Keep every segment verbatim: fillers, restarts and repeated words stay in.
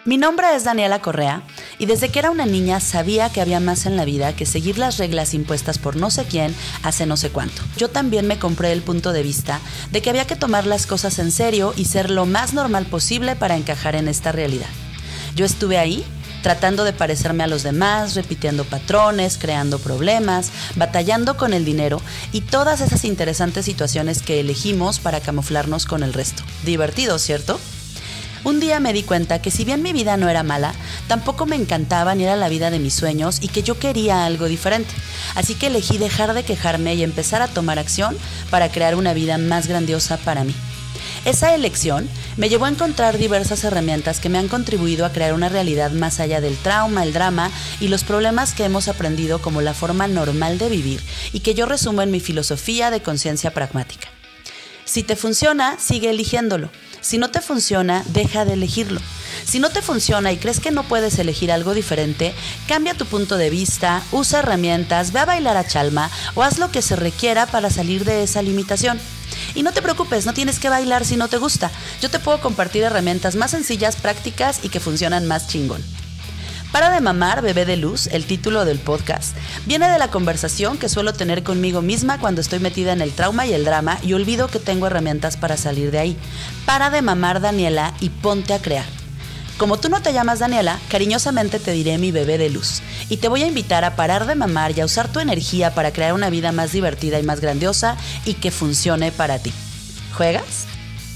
Mi nombre es Daniela Correa y desde que era una niña sabía que había más en la vida que seguir las reglas impuestas por no sé quién hace no sé cuánto. Yo también me compré el punto de vista de que había que tomar las cosas en serio y ser lo más normal posible para encajar en esta realidad. Yo estuve ahí, tratando de parecerme a los demás, repitiendo patrones, creando problemas, batallando con el dinero y todas esas interesantes situaciones que elegimos para camuflarnos con el resto. Divertido, ¿cierto? Un día me di cuenta que si bien mi vida no era mala, tampoco me encantaba ni era la vida de mis sueños y que yo quería algo diferente. Así que elegí dejar de quejarme y empezar a tomar acción para crear una vida más grandiosa para mí. Esa elección me llevó a encontrar diversas herramientas que me han contribuido a crear una realidad más allá del trauma, el drama y los problemas que hemos aprendido como la forma normal de vivir y que yo resumo en mi filosofía de conciencia pragmática. Si te funciona, sigue eligiéndolo. Si no te funciona, deja de elegirlo. Si no te funciona y crees que no puedes elegir algo diferente, cambia tu punto de vista, usa herramientas, ve a bailar a Chalma o haz lo que se requiera para salir de esa limitación. Y no te preocupes, no tienes que bailar si no te gusta. Yo te puedo compartir herramientas más sencillas, prácticas y que funcionan más chingón. Para de mamar, bebé de luz, el título del podcast, viene de la conversación que suelo tener conmigo misma cuando estoy metida en el trauma y el drama y olvido que tengo herramientas para salir de ahí. Para de mamar, Daniela, y ponte a crear. Como tú no te llamas Daniela, cariñosamente te diré mi bebé de luz y te voy a invitar a parar de mamar y a usar tu energía para crear una vida más divertida y más grandiosa y que funcione para ti. ¿Juegas?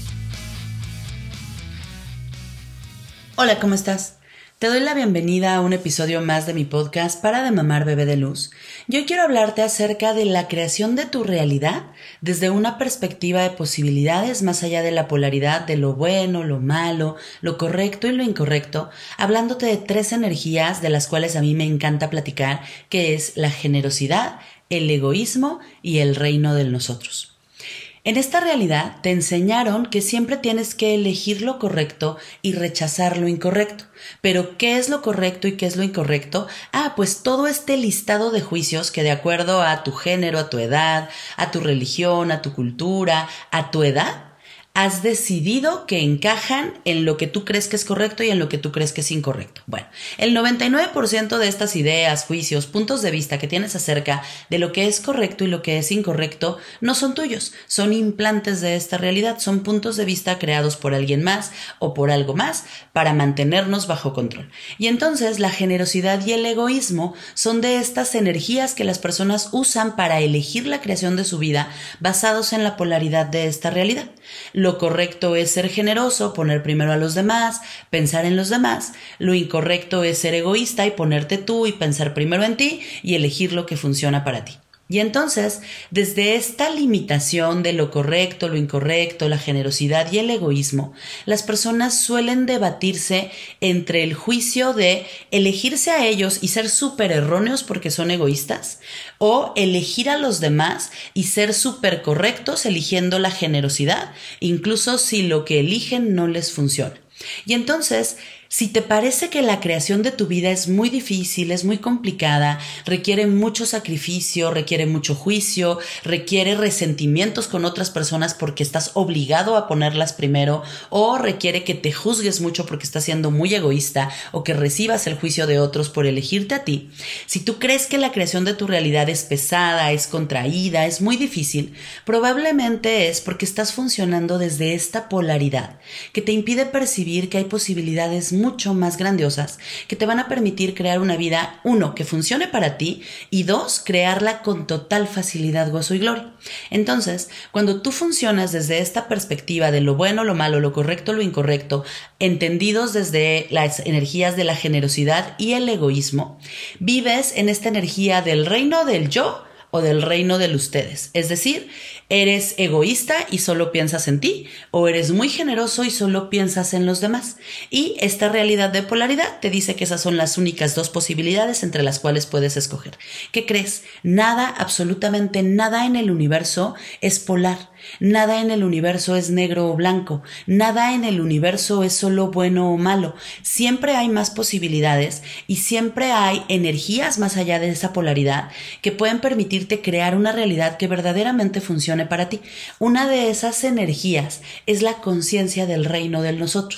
Hola, ¿cómo estás? Te doy la bienvenida a un episodio más de mi podcast Para de mamar, bebé de luz. Yo quiero hablarte acerca de la creación de tu realidad desde una perspectiva de posibilidades más allá de la polaridad de lo bueno, lo malo, lo correcto y lo incorrecto, hablándote de tres energías de las cuales a mí me encanta platicar, que es la generosidad, el egoísmo y el reino del nosotros. En esta realidad te enseñaron que siempre tienes que elegir lo correcto y rechazar lo incorrecto. Pero, ¿qué es lo correcto y qué es lo incorrecto? Ah, pues todo este listado de juicios que de acuerdo a tu género, a tu edad, a tu religión, a tu cultura, a tu edad, has decidido que encajan en lo que tú crees que es correcto y en lo que tú crees que es incorrecto. Bueno, el noventa y nueve por ciento de estas ideas, juicios, puntos de vista que tienes acerca de lo que es correcto y lo que es incorrecto no son tuyos, son implantes de esta realidad, son puntos de vista creados por alguien más o por algo más para mantenernos bajo control. Y entonces la generosidad y el egoísmo son de estas energías que las personas usan para elegir la creación de su vida basados en la polaridad de esta realidad. Lo correcto es ser generoso, poner primero a los demás, pensar en los demás. Lo incorrecto es ser egoísta y ponerte tú y pensar primero en ti y elegir lo que funciona para ti. Y entonces, desde esta limitación de lo correcto, lo incorrecto, la generosidad y el egoísmo, las personas suelen debatirse entre el juicio de elegirse a ellos y ser súper erróneos porque son egoístas, o elegir a los demás y ser súper correctos eligiendo la generosidad, incluso si lo que eligen no les funciona. Y entonces, si te parece que la creación de tu vida es muy difícil, es muy complicada, requiere mucho sacrificio, requiere mucho juicio, requiere resentimientos con otras personas porque estás obligado a ponerlas primero, o requiere que te juzgues mucho porque estás siendo muy egoísta o que recibas el juicio de otros por elegirte a ti, si tú crees que la creación de tu realidad es pesada, es contraída, es muy difícil, probablemente es porque estás funcionando desde esta polaridad que te impide percibir que hay posibilidades mucho más grandiosas que te van a permitir crear una vida, uno, que funcione para ti y dos, crearla con total facilidad, gozo y gloria. Entonces, cuando tú funcionas desde esta perspectiva de lo bueno, lo malo, lo correcto, lo incorrecto, entendidos desde las energías de la generosidad y el egoísmo, vives en esta energía del reino del yo o del reino del ustedes. Es decir, ¿eres egoísta y solo piensas en ti? ¿O eres muy generoso y solo piensas en los demás? Y esta realidad de polaridad te dice que esas son las únicas dos posibilidades entre las cuales puedes escoger. ¿Qué crees? Nada, absolutamente nada en el universo es polar. Nada en el universo es negro o blanco. Nada en el universo es solo bueno o malo. Siempre hay más posibilidades y siempre hay energías más allá de esa polaridad que pueden permitirte crear una realidad que verdaderamente funcione para ti. Una de esas energías es la conciencia del reino de nosotros.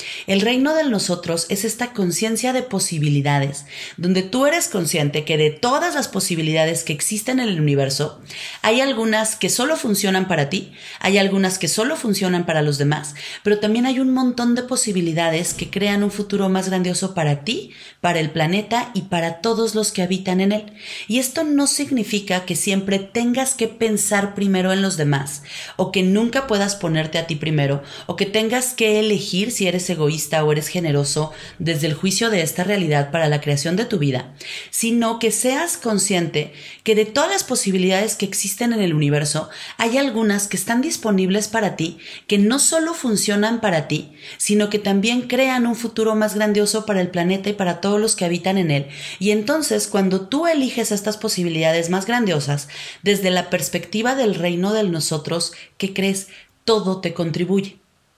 El reino del nosotros es esta conciencia de posibilidades, donde tú eres consciente que de todas las posibilidades que existen en el universo, hay algunas que solo funcionan para ti, hay algunas que solo funcionan para los demás, pero también hay un montón de posibilidades que crean un futuro más grandioso para ti, para el planeta y para todos los que habitan en él. Y esto no significa que siempre tengas que pensar primero en los demás, o que nunca puedas ponerte a ti primero, o que tengas que elegir si eres egoísta o eres generoso desde el juicio de esta realidad para la creación de tu vida, sino que seas consciente que de todas las posibilidades que existen en el universo, hay algunas que están disponibles para ti, que no solo funcionan para ti, sino que también crean un futuro más grandioso para el planeta y para todos los que habitan en él. Y entonces, cuando tú eliges estas posibilidades más grandiosas, desde la perspectiva del reino del nosotros, ¿qué crees? Todo te contribuye.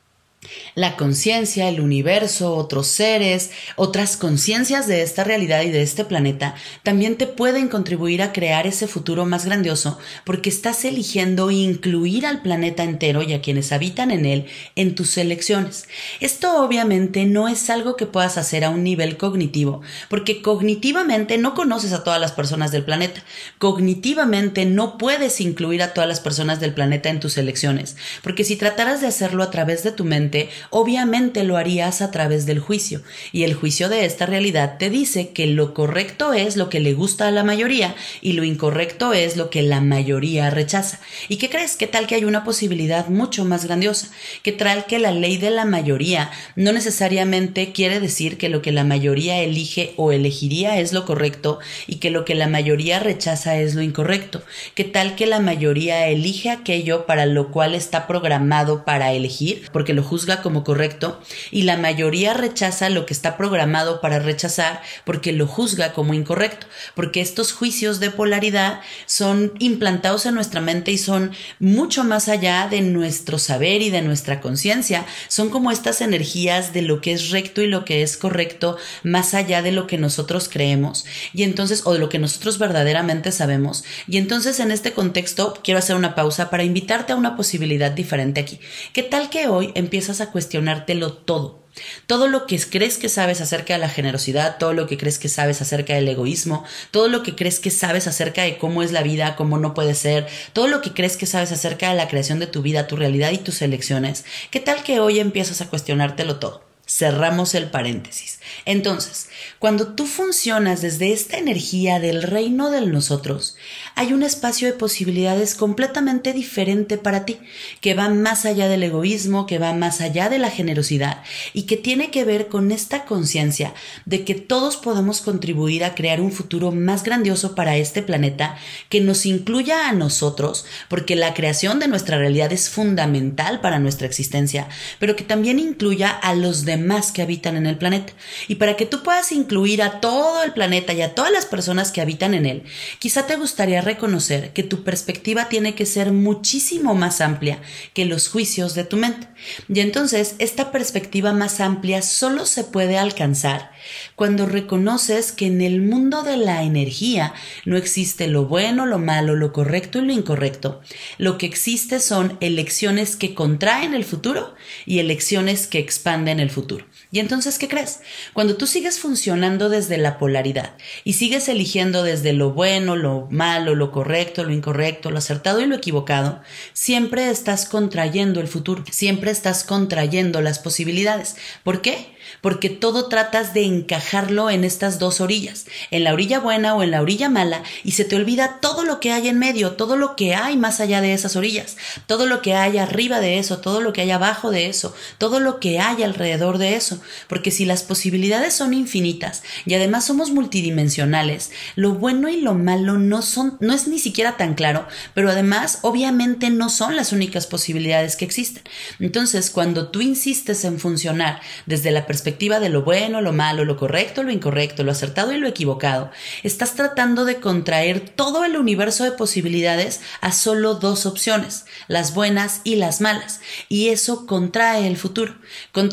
La conciencia, el universo, otros seres, otras conciencias de esta realidad y de este planeta también te pueden contribuir a crear ese futuro más grandioso porque estás eligiendo incluir al planeta entero y a quienes habitan en él en tus elecciones. Esto obviamente no es algo que puedas hacer a un nivel cognitivo, porque cognitivamente no conoces a todas las personas del planeta. Cognitivamente no puedes incluir a todas las personas del planeta en tus elecciones, porque si trataras de hacerlo a través de tu mente, obviamente lo harías a través del juicio, y el juicio de esta realidad te dice que lo correcto es lo que le gusta a la mayoría y lo incorrecto es lo que la mayoría rechaza. ¿Y qué crees? ¿Qué tal que hay una posibilidad mucho más grandiosa? ¿Qué tal que la ley de la mayoría no necesariamente quiere decir que lo que la mayoría elige o elegiría es lo correcto y que lo que la mayoría rechaza es lo incorrecto? ¿Qué tal que la mayoría elige aquello para lo cual está programado para elegir, porque lo juzga como correcto, y la mayoría rechaza lo que está programado para rechazar porque lo juzga como incorrecto? Porque estos juicios de polaridad son implantados en nuestra mente y son mucho más allá de nuestro saber y de nuestra conciencia. Son como estas energías de lo que es recto y lo que es correcto, más allá de lo que nosotros creemos y entonces, o de lo que nosotros verdaderamente sabemos. Y entonces, en este contexto, quiero hacer una pausa para invitarte a una posibilidad diferente aquí. ¿Qué tal que hoy empiezas a cuestionártelo todo? Todo lo que crees que sabes acerca de la generosidad, todo lo que crees que sabes acerca del egoísmo, todo lo que crees que sabes acerca de cómo es la vida, cómo no puede ser, todo lo que crees que sabes acerca de la creación de tu vida, tu realidad y tus elecciones. ¿Qué tal que hoy empiezas a cuestionártelo todo? Cerramos el paréntesis. Entonces, cuando tú funcionas desde esta energía del reino del nosotros, hay un espacio de posibilidades completamente diferente para ti, que va más allá del egoísmo, que va más allá de la generosidad y que tiene que ver con esta conciencia de que todos podemos contribuir a crear un futuro más grandioso para este planeta que nos incluya a nosotros, porque la creación de nuestra realidad es fundamental para nuestra existencia, pero que también incluya a los demás que habitan en el planeta. Y para que tú puedas incluir a todo el planeta y a todas las personas que habitan en él, quizá te gustaría reconocer que tu perspectiva tiene que ser muchísimo más amplia que los juicios de tu mente. Y entonces, esta perspectiva más amplia solo se puede alcanzar cuando reconoces que en el mundo de la energía no existe lo bueno, lo malo, lo correcto y lo incorrecto. Lo que existe son elecciones que contraen el futuro y elecciones que expanden el futuro. Y entonces, ¿qué crees? Cuando tú sigues funcionando desde la polaridad y sigues eligiendo desde lo bueno, lo malo, lo correcto, lo incorrecto, lo acertado y lo equivocado, siempre estás contrayendo el futuro, siempre estás contrayendo las posibilidades. ¿Por qué? Porque todo tratas de encajarlo en estas dos orillas, en la orilla buena o en la orilla mala, y se te olvida todo lo que hay en medio, todo lo que hay más allá de esas orillas, todo lo que hay arriba de eso, todo lo que hay abajo de eso, todo lo que hay alrededor de eso, porque si las posibilidades son infinitas y además somos multidimensionales, lo bueno y lo malo no son, no es ni siquiera tan claro, pero además obviamente no son las únicas posibilidades que existen. Entonces, cuando tú insistes en funcionar desde la perspectiva de lo bueno, lo malo, lo correcto, lo incorrecto, lo acertado y lo equivocado, estás tratando de contraer todo el universo de posibilidades a solo dos opciones, las buenas y las malas, y eso contrae el futuro. Contrae el futuro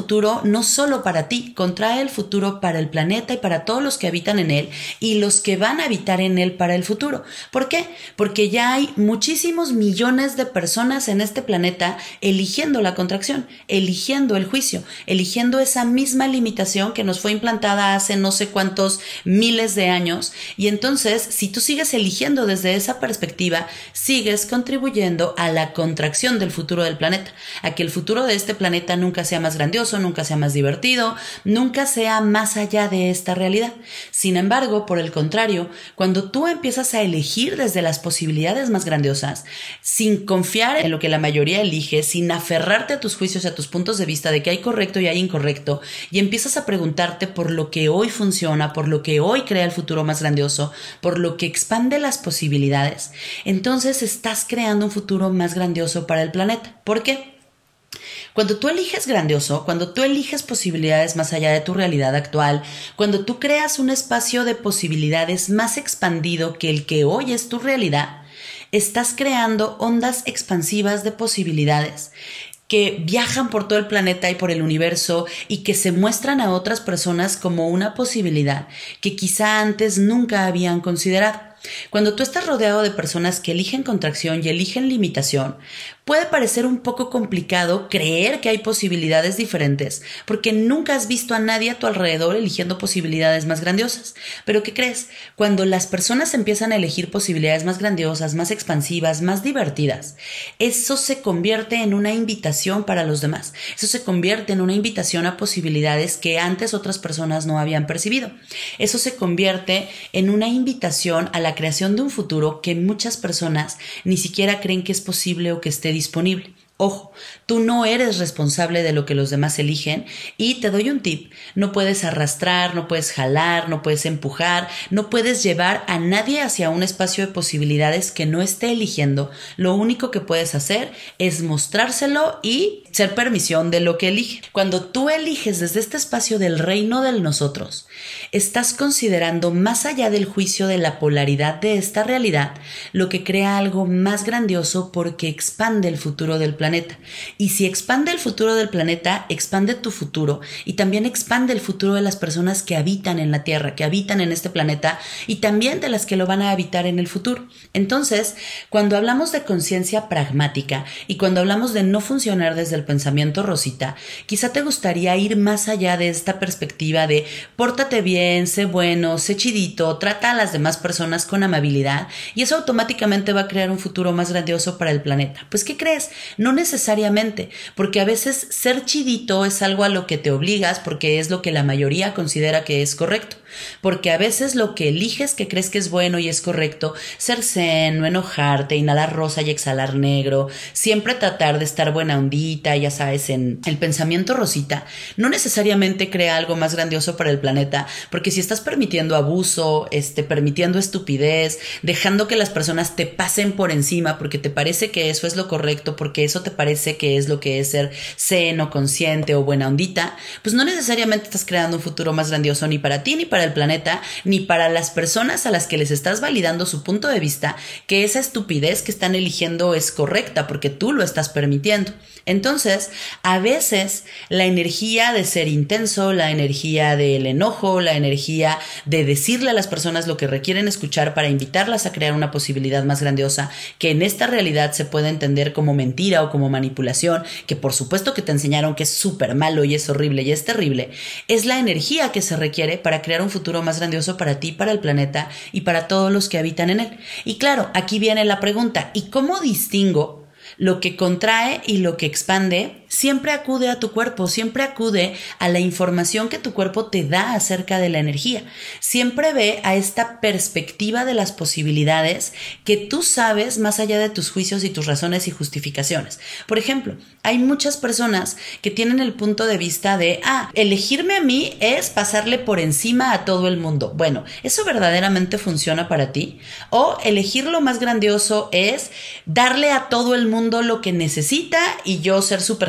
futuro no solo para ti, contrae el futuro para el planeta y para todos los que habitan en él y los que van a habitar en él para el futuro. ¿Por qué? Porque ya hay muchísimos millones de personas en este planeta eligiendo la contracción, eligiendo el juicio, eligiendo esa misma limitación que nos fue implantada hace no sé cuántos miles de años. Y entonces, si tú sigues eligiendo desde esa perspectiva, sigues contribuyendo a la contracción del futuro del planeta, a que el futuro de este planeta nunca sea más grandioso, nunca sea más divertido, nunca sea más allá de esta realidad. Sin embargo, por el contrario, cuando tú empiezas a elegir desde las posibilidades más grandiosas, sin confiar en lo que la mayoría elige, sin aferrarte a tus juicios y a tus puntos de vista de que hay correcto y hay incorrecto, y empiezas a preguntarte por lo que hoy funciona, por lo que hoy crea el futuro más grandioso, por lo que expande las posibilidades, entonces estás creando un futuro más grandioso para el planeta. ¿Por qué? Cuando tú eliges grandioso, cuando tú eliges posibilidades más allá de tu realidad actual, cuando tú creas un espacio de posibilidades más expandido que el que hoy es tu realidad, estás creando ondas expansivas de posibilidades que viajan por todo el planeta y por el universo y que se muestran a otras personas como una posibilidad que quizá antes nunca habían considerado. Cuando tú estás rodeado de personas que eligen contracción y eligen limitación, puede parecer un poco complicado creer que hay posibilidades diferentes porque nunca has visto a nadie a tu alrededor eligiendo posibilidades más grandiosas. Pero ¿qué crees? Cuando las personas empiezan a elegir posibilidades más grandiosas, más expansivas, más divertidas, eso se convierte en una invitación para los demás. Eso se convierte en una invitación a posibilidades que antes otras personas no habían percibido. Eso se convierte en una invitación a la creación de un futuro que muchas personas ni siquiera creen que es posible o que esté disponible. Ojo, tú no eres responsable de lo que los demás eligen y te doy un tip. No puedes arrastrar, no puedes jalar, no puedes empujar, no puedes llevar a nadie hacia un espacio de posibilidades que no esté eligiendo. Lo único que puedes hacer es mostrárselo y ser permisión de lo que elige. Cuando tú eliges desde este espacio del reino del nosotros, estás considerando más allá del juicio de la polaridad de esta realidad, lo que crea algo más grandioso porque expande el futuro del planeta. Y si expande el futuro del planeta, expande tu futuro y también expande el futuro de las personas que habitan en la Tierra, que habitan en este planeta y también de las que lo van a habitar en el futuro. Entonces, cuando hablamos de conciencia pragmática y cuando hablamos de no funcionar desde el pensamiento rosita, quizá te gustaría ir más allá de esta perspectiva de pórtate bien, sé bueno, sé chidito, trata a las demás personas con amabilidad y eso automáticamente va a crear un futuro más grandioso para el planeta. Pues, ¿qué crees? No necesariamente, porque a veces ser chidito es algo a lo que te obligas porque es lo que la mayoría considera que es correcto. Porque a veces lo que eliges que crees que es bueno y es correcto, ser zen, no enojarte, inhalar rosa y exhalar negro, siempre tratar de estar buena ondita, ya sabes, en el pensamiento rosita, no necesariamente crea algo más grandioso para el planeta, porque si estás permitiendo abuso, este, permitiendo estupidez, dejando que las personas te pasen por encima porque te parece que eso es lo correcto, porque eso te parece que es lo que es ser zen o consciente o buena ondita, pues no necesariamente estás creando un futuro más grandioso ni para ti ni para el planeta, ni para las personas a las que les estás validando su punto de vista, que esa estupidez que están eligiendo es correcta porque tú lo estás permitiendo. Entonces, a veces la energía de ser intenso, la energía del enojo, la energía de decirle a las personas lo que requieren escuchar para invitarlas a crear una posibilidad más grandiosa, que en esta realidad se puede entender como mentira o como manipulación, que por supuesto que te enseñaron que es súper malo y es horrible y es terrible, es la energía que se requiere para crear un futuro más grandioso para ti, para el planeta y para todos los que habitan en él. Y claro, aquí viene la pregunta, ¿y cómo distingo lo que contrae y lo que expande? Siempre acude a tu cuerpo, siempre acude a la información que tu cuerpo te da acerca de la energía. Siempre ve a esta perspectiva de las posibilidades que tú sabes más allá de tus juicios y tus razones y justificaciones. Por ejemplo, hay muchas personas que tienen el punto de vista de, ah, elegirme a mí es pasarle por encima a todo el mundo. Bueno, ¿eso verdaderamente funciona para ti? O elegir lo más grandioso es darle a todo el mundo lo que necesita y yo ser súper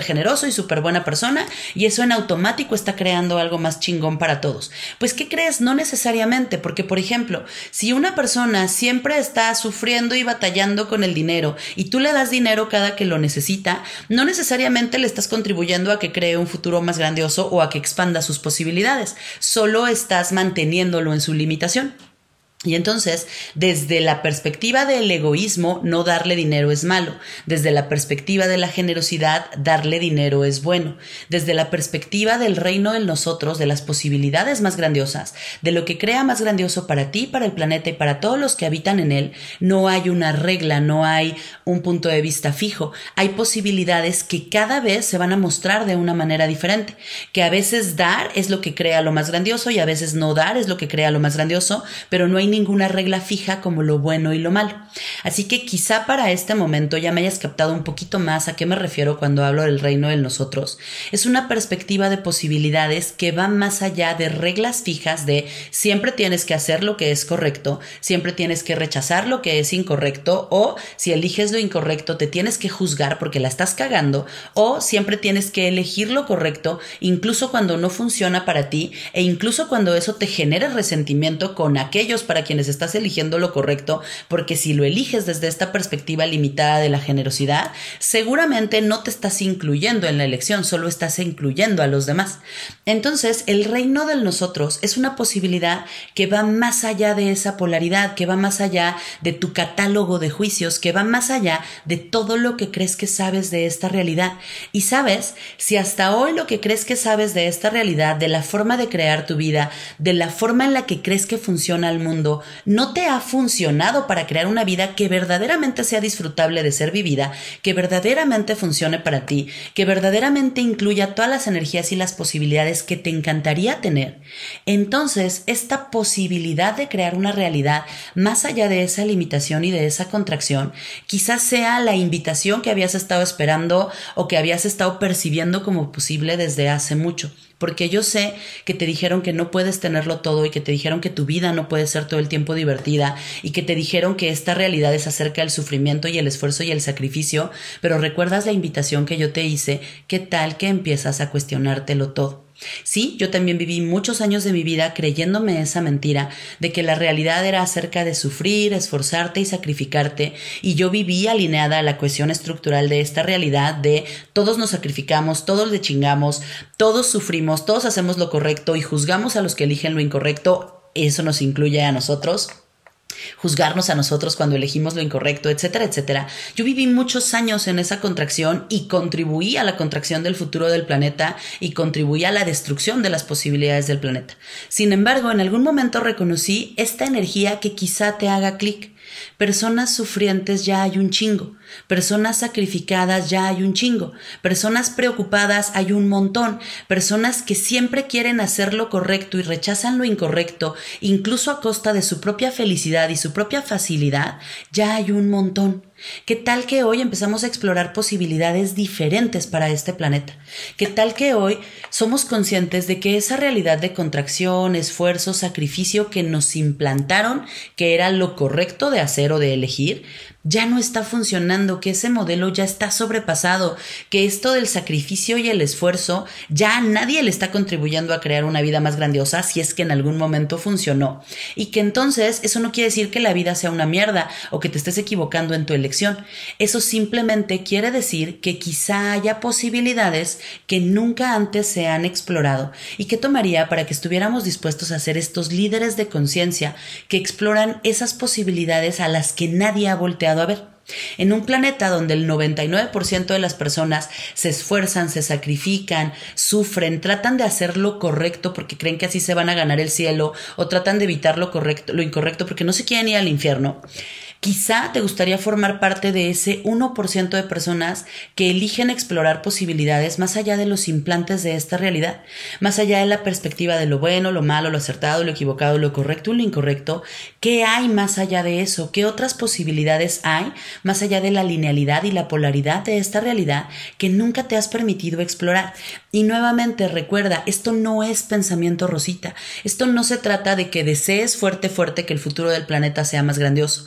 generoso y súper buena persona y eso en automático está creando algo más chingón para todos. Pues, ¿qué crees? No necesariamente, porque, por ejemplo, si una persona siempre está sufriendo y batallando con el dinero y tú le das dinero cada que lo necesita, no necesariamente le estás contribuyendo a que cree un futuro más grandioso o a que expanda sus posibilidades, solo estás manteniéndolo en su limitación. Y entonces, desde la perspectiva del egoísmo, no darle dinero es malo. Desde la perspectiva de la generosidad, darle dinero es bueno. Desde la perspectiva del reino en nosotros, de las posibilidades más grandiosas, de lo que crea más grandioso para ti, para el planeta y para todos los que habitan en él, no hay una regla, no hay un punto de vista fijo. Hay posibilidades que cada vez se van a mostrar de una manera diferente. Que a veces dar es lo que crea lo más grandioso y a veces no dar es lo que crea lo más grandioso, pero no hay ninguna regla fija como lo bueno y lo malo. Así que quizá para este momento ya me hayas captado un poquito más a qué me refiero cuando hablo del reino del nosotros. Es una perspectiva de posibilidades que va más allá de reglas fijas de siempre tienes que hacer lo que es correcto, siempre tienes que rechazar lo que es incorrecto, o si eliges lo incorrecto te tienes que juzgar porque la estás cagando, o siempre tienes que elegir lo correcto incluso cuando no funciona para ti e incluso cuando eso te genera resentimiento con aquellos para quienes estás eligiendo lo correcto, porque si lo eliges desde esta perspectiva limitada de la generosidad, seguramente no te estás incluyendo en la elección, solo estás incluyendo a los demás. Entonces, el reino del nosotros es una posibilidad que va más allá de esa polaridad, que va más allá de tu catálogo de juicios, que va más allá de todo lo que crees que sabes de esta realidad. Y sabes, si hasta hoy lo que crees que sabes de esta realidad, de la forma de crear tu vida, de la forma en la que crees que funciona el mundo, no te ha funcionado para crear una vida que verdaderamente sea disfrutable de ser vivida, que verdaderamente funcione para ti, que verdaderamente incluya todas las energías y las posibilidades que te encantaría tener, entonces esta posibilidad de crear una realidad más allá de esa limitación y de esa contracción, quizás sea la invitación que habías estado esperando o que habías estado percibiendo como posible desde hace mucho. Porque yo sé que te dijeron que no puedes tenerlo todo y que te dijeron que tu vida no puede ser todo el tiempo divertida y que te dijeron que esta realidad es acerca del sufrimiento y el esfuerzo y el sacrificio, pero recuerdas la invitación que yo te hice, ¿qué tal que empiezas a cuestionártelo todo? Sí, yo también viví muchos años de mi vida creyéndome esa mentira de que la realidad era acerca de sufrir, esforzarte y sacrificarte, y yo viví alineada a la cohesión estructural de esta realidad de todos nos sacrificamos, todos le chingamos, todos sufrimos, todos hacemos lo correcto y juzgamos a los que eligen lo incorrecto, eso nos incluye a nosotros. Juzgarnos a nosotros cuando elegimos lo incorrecto, etcétera, etcétera. Yo viví muchos años en esa contracción y contribuí a la contracción del futuro del planeta y contribuí a la destrucción de las posibilidades del planeta. Sin embargo, en algún momento reconocí esta energía que quizá te haga clic. Personas sufrientes ya hay un chingo, personas sacrificadas ya hay un chingo, personas preocupadas hay un montón, personas que siempre quieren hacer lo correcto y rechazan lo incorrecto, incluso a costa de su propia felicidad y su propia facilidad, ya hay un montón. ¿Qué tal que hoy empezamos a explorar posibilidades diferentes para este planeta? ¿Qué tal que hoy somos conscientes de que esa realidad de contracción, esfuerzo, sacrificio que nos implantaron, que era lo correcto de hacer o de elegir, ya no está funcionando, que ese modelo ya está sobrepasado, que esto del sacrificio y el esfuerzo ya a nadie le está contribuyendo a crear una vida más grandiosa si es que en algún momento funcionó? Y que entonces eso no quiere decir que la vida sea una mierda o que te estés equivocando en tu elección. Eso simplemente quiere decir que quizá haya posibilidades que nunca antes se han explorado y que tomaría para que estuviéramos dispuestos a ser estos líderes de conciencia que exploran esas posibilidades a las que nadie ha volteado a ver. En un planeta donde el noventa y nueve por ciento de las personas se esfuerzan, se sacrifican, sufren, tratan de hacer lo correcto porque creen que así se van a ganar el cielo, o tratan de evitar lo correcto, lo incorrecto porque no se quieren ir al infierno. Quizá te gustaría formar parte de ese uno por ciento de personas que eligen explorar posibilidades más allá de los implantes de esta realidad, más allá de la perspectiva de lo bueno, lo malo, lo acertado, lo equivocado, lo correcto y lo incorrecto. ¿Qué hay más allá de eso? ¿Qué otras posibilidades hay más allá de la linealidad y la polaridad de esta realidad que nunca te has permitido explorar? Y nuevamente recuerda, esto no es pensamiento rosita. Esto no se trata de que desees fuerte, fuerte que el futuro del planeta sea más grandioso. Esto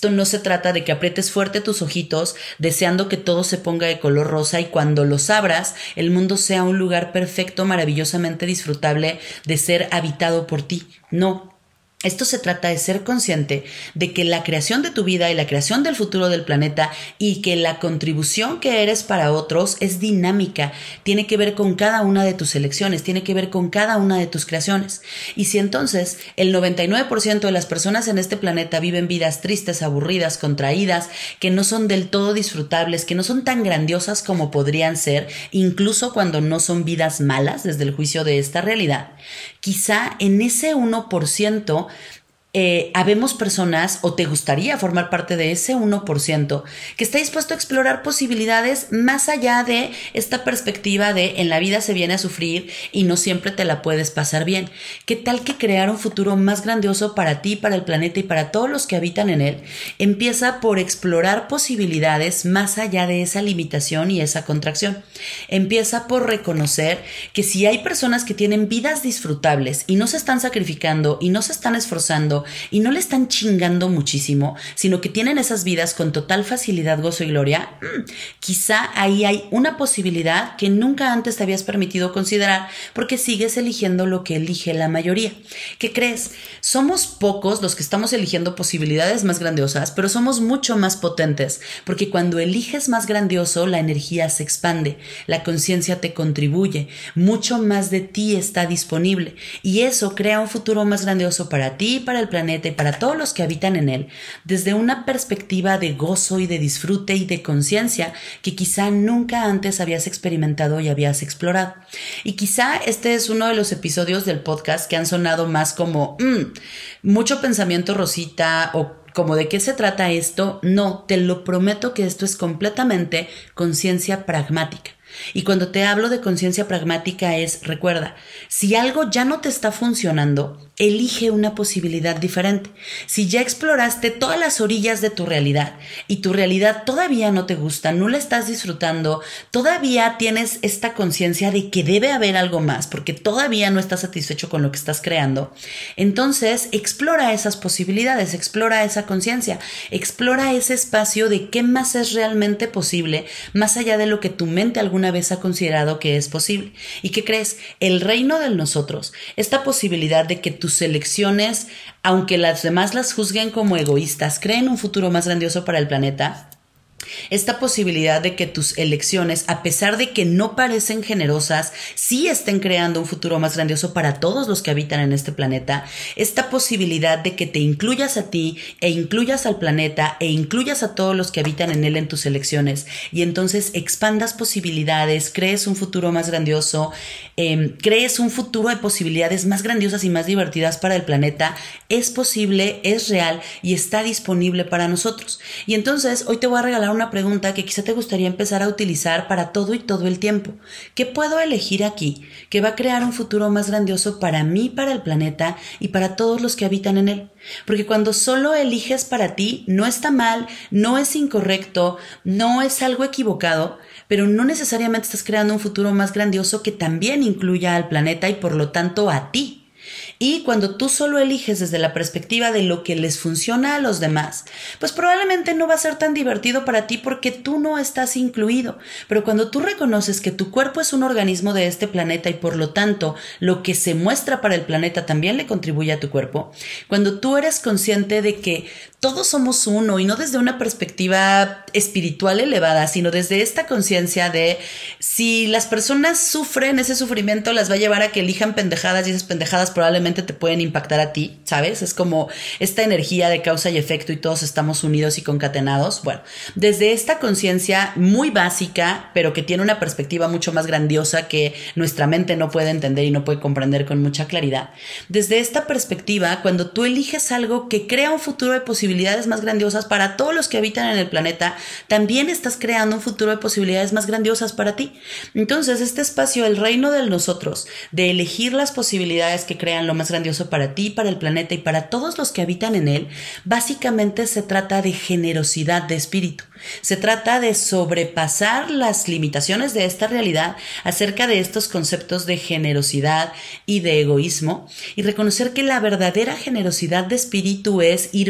Esto no se trata de que aprietes fuerte tus ojitos deseando que todo se ponga de color rosa y cuando los abras el mundo sea un lugar perfecto, maravillosamente disfrutable de ser habitado por ti. No. Esto se trata de ser consciente de que la creación de tu vida y la creación del futuro del planeta y que la contribución que eres para otros es dinámica, tiene que ver con cada una de tus elecciones, tiene que ver con cada una de tus creaciones. Y si entonces el noventa y nueve por ciento de las personas en este planeta viven vidas tristes, aburridas, contraídas, que no son del todo disfrutables, que no son tan grandiosas como podrían ser, incluso cuando no son vidas malas desde el juicio de esta realidad, quizá en ese uno por ciento Eh, habemos personas, o te gustaría formar parte de ese uno por ciento, que está dispuesto a explorar posibilidades más allá de esta perspectiva de en la vida se viene a sufrir y no siempre te la puedes pasar bien. ¿Qué tal que crear un futuro más grandioso para ti, para el planeta y para todos los que habitan en él? Empieza por explorar posibilidades más allá de esa limitación y esa contracción. Empieza por reconocer que si hay personas que tienen vidas disfrutables y no se están sacrificando y no se están esforzando y no le están chingando muchísimo, sino que tienen esas vidas con total facilidad, gozo y gloria, quizá ahí hay una posibilidad que nunca antes te habías permitido considerar porque sigues eligiendo lo que elige la mayoría. ¿Qué crees? Somos pocos los que estamos eligiendo posibilidades más grandiosas, pero somos mucho más potentes, porque cuando eliges más grandioso, la energía se expande, la conciencia te contribuye, mucho más de ti está disponible, y eso crea un futuro más grandioso para ti, para el planeta y para todos los que habitan en él, desde una perspectiva de gozo y de disfrute y de conciencia que quizá nunca antes habías experimentado y habías explorado. Y quizá este es uno de los episodios del podcast que han sonado más como mmm, mucho pensamiento rosita o como de qué se trata esto. No, te lo prometo que esto es completamente conciencia pragmática. Y cuando te hablo de conciencia pragmática es, recuerda, si algo ya no te está funcionando, elige una posibilidad diferente. Si ya exploraste todas las orillas de tu realidad y tu realidad todavía no te gusta, no la estás disfrutando, todavía tienes esta conciencia de que debe haber algo más porque todavía no estás satisfecho con lo que estás creando, entonces explora esas posibilidades, explora esa conciencia, explora ese espacio de qué más es realmente posible, más allá de lo que tu mente alguna vez ha considerado que es posible. ¿Y qué crees? El reino del nosotros, esta posibilidad de que tus elecciones, aunque las demás las juzguen como egoístas, creen un futuro más grandioso para el planeta. Esta posibilidad de que tus elecciones, a pesar de que no parecen generosas, sí estén creando un futuro más grandioso para todos los que habitan en este planeta. Esta posibilidad de que te incluyas a ti e incluyas al planeta e incluyas a todos los que habitan en él en tus elecciones y entonces expandas posibilidades, crees un futuro más grandioso, eh, crees un futuro de posibilidades más grandiosas y más divertidas para el planeta, es posible, es real y está disponible para nosotros. Y entonces hoy te voy a regalar una pregunta que quizá te gustaría empezar a utilizar para todo y todo el tiempo. ¿Qué puedo elegir aquí que va a crear un futuro más grandioso para mí, para el planeta y para todos los que habitan en él? Porque cuando solo eliges para ti, no está mal, no es incorrecto, no es algo equivocado, pero no necesariamente estás creando un futuro más grandioso que también incluya al planeta y por lo tanto a ti. Y cuando tú solo eliges desde la perspectiva de lo que les funciona a los demás, pues probablemente no va a ser tan divertido para ti porque tú no estás incluido. Pero cuando tú reconoces que tu cuerpo es un organismo de este planeta y por lo tanto lo que se muestra para el planeta también le contribuye a tu cuerpo, cuando tú eres consciente de que todos somos uno y no desde una perspectiva espiritual elevada, sino desde esta conciencia de si las personas sufren, ese sufrimiento las va a llevar a que elijan pendejadas y esas pendejadas probablemente te pueden impactar a ti, ¿sabes? Es como esta energía de causa y efecto y todos estamos unidos y concatenados. Bueno, desde esta conciencia muy básica, pero que tiene una perspectiva mucho más grandiosa que nuestra mente no puede entender y no puede comprender con mucha claridad. Desde esta perspectiva, cuando tú eliges algo que crea un futuro de posibilidades más grandiosas para todos los que habitan en el planeta, también estás creando un futuro de posibilidades más grandiosas para ti. Entonces, este espacio, el reino del nosotros, de elegir las posibilidades que crean lo más grandioso para ti, para el planeta y para todos los que habitan en él, básicamente se trata de generosidad de espíritu. Se trata de sobrepasar las limitaciones de esta realidad acerca de estos conceptos de generosidad y de egoísmo y reconocer que la verdadera generosidad de espíritu es ir más allá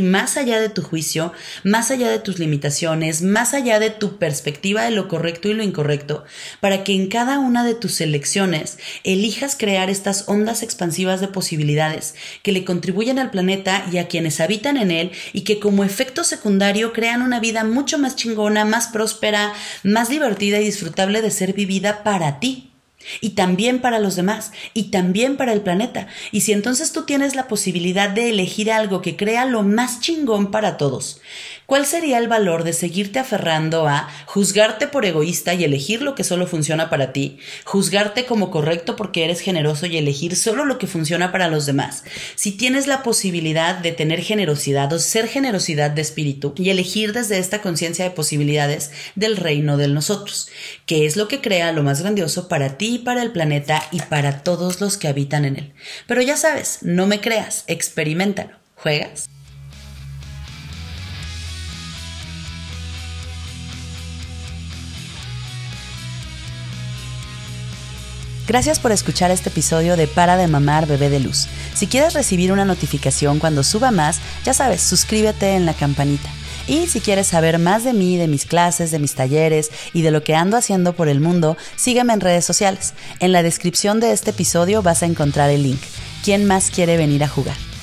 allá de tu juicio, más allá de tus limitaciones, más allá de tu perspectiva de lo correcto y lo incorrecto, para que en cada una de tus elecciones elijas crear estas ondas expansivas de posibilidades que le contribuyen al planeta y a quienes habitan en él y que como efecto secundario crean una vida mucho más chingona, más próspera, más divertida y disfrutable de ser vivida para ti. Y también para los demás, y también para el planeta. Y si entonces tú tienes la posibilidad de elegir algo que crea lo más chingón para todos, ¿cuál sería el valor de seguirte aferrando a juzgarte por egoísta y elegir lo que solo funciona para ti? Juzgarte como correcto porque eres generoso y elegir solo lo que funciona para los demás. Si tienes la posibilidad de tener generosidad o ser generosidad de espíritu y elegir desde esta conciencia de posibilidades del reino de nosotros, que es lo que crea lo más grandioso para ti, para el planeta y para todos los que habitan en él. Pero ya sabes, no me creas, experiméntalo. ¿Juegas? Gracias por escuchar este episodio de Para de Mamar Bebé de Luz. Si quieres recibir una notificación cuando suba más, ya sabes, suscríbete en la campanita. Y si quieres saber más de mí, de mis clases, de mis talleres y de lo que ando haciendo por el mundo, sígueme en redes sociales. En la descripción de este episodio vas a encontrar el link. ¿Quién más quiere venir a jugar?